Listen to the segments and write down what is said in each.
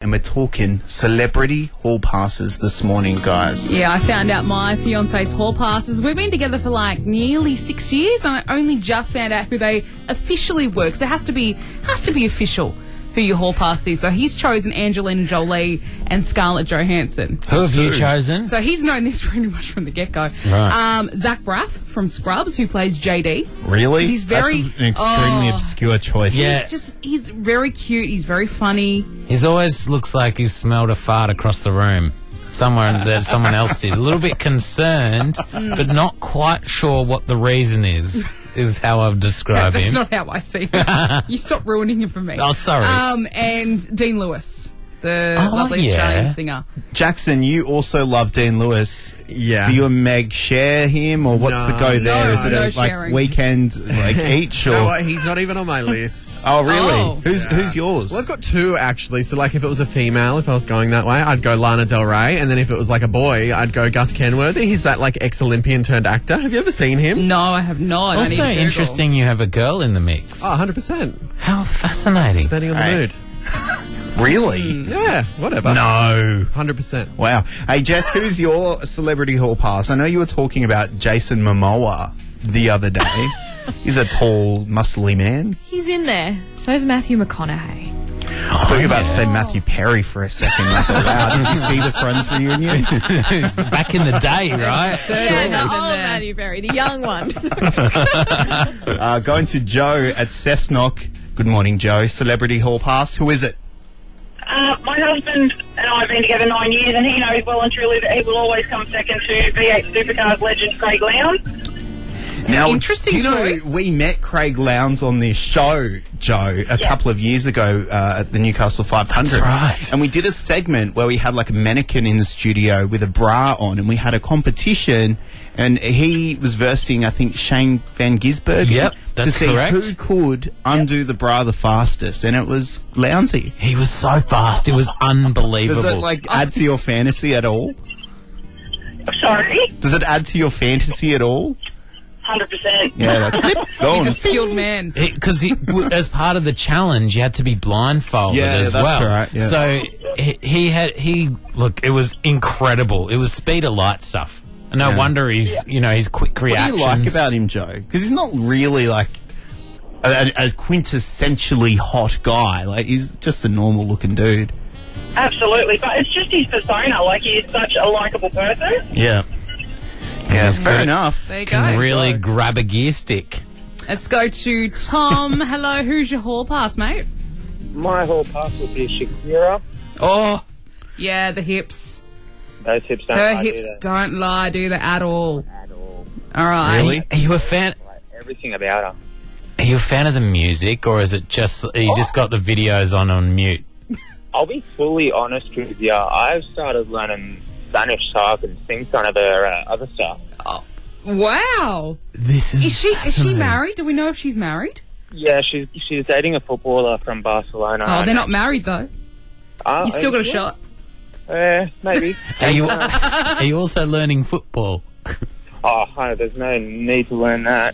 and we're talking celebrity hall passes this morning, guys. Yeah, I found out my fiance's hall passes. We've been together for like nearly 6 years, and I only just found out who they officially were. Because it has to be official who your hall pass is. So he's chosen Angelina Jolie and Scarlett Johansson. Who have you chosen? So he's known this pretty much from the get-go. Right. Zach Braff from Scrubs, who plays JD. Really? He's very... That's an extremely obscure choice. Yeah. He's very cute. He's very funny. He always looks like he's smelled a fart across the room. Somewhere that someone else did. A little bit concerned, but not quite sure what the reason is how I've described That's him. not how I see him. You stop ruining him for me. Oh, sorry. And Dean Lewis, the lovely Australian singer. Jackson, you also love Dean Lewis. Yeah. Do you and Meg share him, or what's the go there? No, Is it no a sharing. weekend each? Or? No, he's not even on my list. Oh, really? Oh. Who's yours? Well, I've got two, actually. So, like, if it was a female, if I was going that way, I'd go Lana Del Rey. And then if it was, like, a boy, I'd go Gus Kenworthy. He's that, like, ex-Olympian turned actor. Have you ever seen him? No, I have not. I need Also to Google. interesting you have a girl in the mix. Oh, 100%. How fascinating. Depending on the Right. mood. Really? Yeah, whatever. No. 100%. Wow. Hey, Jess, who's your celebrity hall pass? I know you were talking about Jason Momoa the other day. He's a tall, muscly man. He's in there. So is Matthew McConaughey. I thought you were about to say Matthew Perry for a second. Like, wow, did you see the Friends reunion? Back in the day, right? Yeah, the Sure. old Matthew Perry, the young one. Going to Joe at Cessnock. Good morning, Joe. Celebrity hall pass. Who is it? My husband and I have been together 9 years, and he knows well and truly that he will always come second to V8 Supercars legend Craig Lowndes. Now, Interesting do you know, choice. we met Craig Lowndes on this show, Joe, a couple of years ago at the Newcastle 500. That's right. And we did a segment where we had like a mannequin in the studio with a bra on, and we had a competition, and he was versing, I think, Shane Van Gisbergen. Yep, that's to see correct. who could undo the bra the fastest, and it was Lounsey. He was so fast. It was unbelievable. Does it like add to your fantasy at all? Sorry? Does it add to your fantasy at all? 100%. Yeah, like, go He's on. a skilled man. Because as part of the challenge, you had to be blindfolded Yeah, as that's well. right, yeah. So look, it was incredible. It was speed of light stuff. And no wonder he's quick What do reactions. you like about him, Joe? Because he's not really like a quintessentially hot guy. Like, he's just a normal looking dude. Absolutely. But it's just his persona. Like, he is such a likeable person. Yeah. Yeah, he's fair good. enough. There you Can go. really grab a gear stick. Let's go to Tom. Hello, who's your hall pass, mate? My whole pass would be Shakira. Oh, Yeah, the hips. Those hips don't Her lie, hips do don't lie, do they, at all? they? At all. All right. Really? are you a fan? Like, everything about her. Are you a fan of the music, or is it just you just got the videos on mute? I'll be fully honest with you. I've started learning Spanish so I can sing some of her other stuff. Wow. This Is she married? Do we know if she's married? Yeah, she's dating a footballer from Barcelona. Oh, they're not married, though. You still got a shot. Maybe. Are you also learning football? Oh, there's no need to learn that.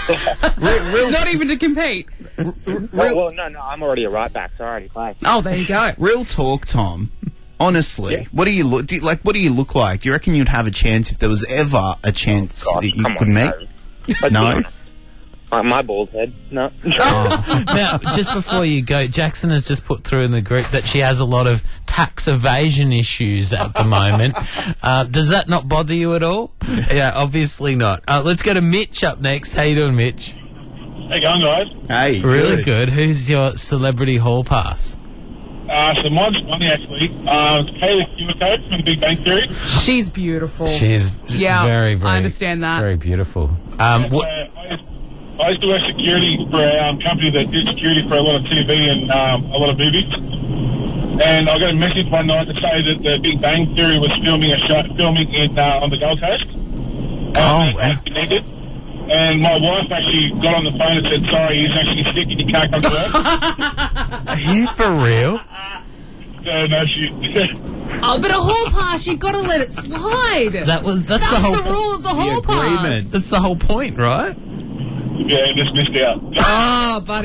Not even to compete. well, no, I'm already a right back, so I already play. Oh, there you go. Real talk, Tom. Honestly, what do you look? What do you look like? Do you reckon you'd have a chance if there was ever a chance Gosh, that you come could on, meet? Let's No? be honest. My bald head, no. Now, just before you go, Jackson has just put through in the group that she has a lot of tax evasion issues at the moment. Does that not bother you at all? Yeah, obviously not. Let's go to Mitch up next. How you doing, Mitch? How you going, guys? Hey, Really good. Who's your celebrity hall pass? So mine's funny, actually. Kaylee Cuoco from Big Bang Theory. She's beautiful. She's Yeah, very, I understand that. very beautiful. What? I used to work security for a company that did security for a lot of TV and a lot of movies. And I got a message one night to say that the Big Bang Theory was filming in on the Gold Coast. wow. Connected. And my wife actually got on the phone and said, sorry, he's actually sick and he can't come to work. Are you for real? No, she... Oh, but a hall pass, you've got to let it slide. That's the That's whole the rule of the hall pass. That's the whole point, right? yeah, just missed out. Oh, buddy.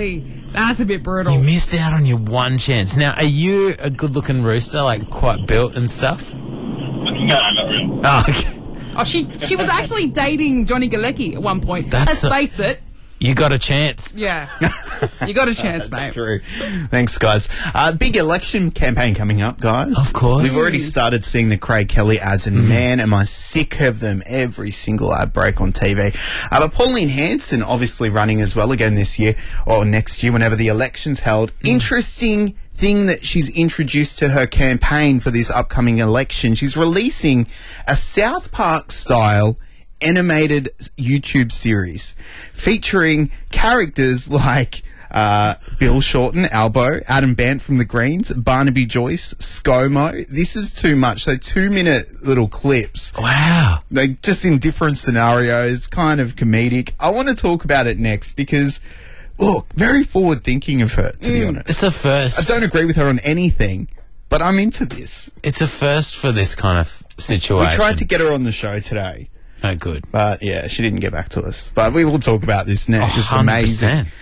That's a bit brutal. You missed out on your one chance. Now, are you a good-looking rooster, like quite built and stuff? No, not really. Oh, okay. Oh, she was actually dating Johnny Galecki at one point. That's Let's face it. You got a chance. Yeah. You got a chance, mate. That's true. Thanks, guys. Big election campaign coming up, guys. Of course. We've already started seeing the Craig Kelly ads, and man, am I sick of them. Every single ad break on TV. But Pauline Hanson obviously running as well again this year, or next year, whenever the election's held. Interesting thing that she's introduced to her campaign for this upcoming election. She's releasing a South Park style animated YouTube series featuring characters like Bill Shorten, Albo, Adam Bant from the Greens, Barnaby Joyce, ScoMo. This is too much. So 2-minute little clips. Wow. They just in different scenarios, kind of comedic. I want to talk about it next because, look, very forward thinking of her, to be honest. It's a first. I don't agree with her on anything, but I'm into this. It's a first for this kind of situation. We tried to get her on the show today. Oh, good. But yeah, she didn't get back to us. But we will talk about this next. It's amazing. 100%.